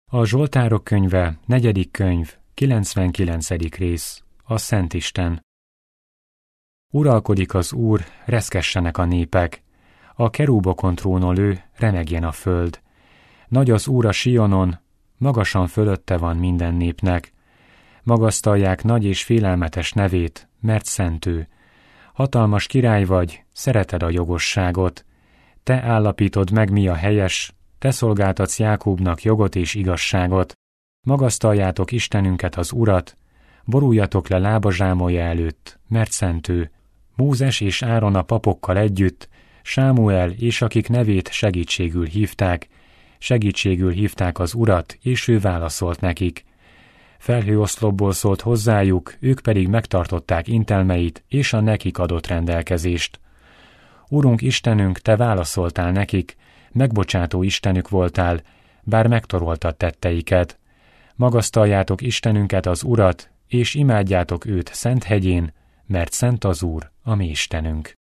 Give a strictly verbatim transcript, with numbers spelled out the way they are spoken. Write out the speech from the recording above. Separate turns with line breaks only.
A Zsoltárok könyve, negyedik könyv, kilencvenkilencedik rész, a Szentisten. Uralkodik az Úr, reszkessenek a népek, a kerúbokon trónol ő, remegjen a föld. Nagy az Úr a Sionon, magasan fölötte van minden népnek. Magasztalják nagy és félelmetes nevét, mert szent ő. Hatalmas király vagy, szereted a jogosságot. Te állapítod meg, mi a helyes, te szolgáltatsz Jákóbnak jogot és igazságot. Magasztaljátok Istenünket, az Urat, boruljatok le lábazsámolja előtt, mert szent ő. Mózes és Áron a papokkal együtt, Sámuel és akik nevét segítségül hívták, segítségül hívták az Urat, és ő válaszolt nekik. Felhőoszlopból szólt hozzájuk, ők pedig megtartották intelmeit és a nekik adott rendelkezést. Urunk Istenünk, te válaszoltál nekik, megbocsátó Istenük voltál, bár megtoroltad tetteiket. Magasztaljátok Istenünket, az Urat, és imádjátok őt szent hegyén, mert szent az Úr, a mi Istenünk.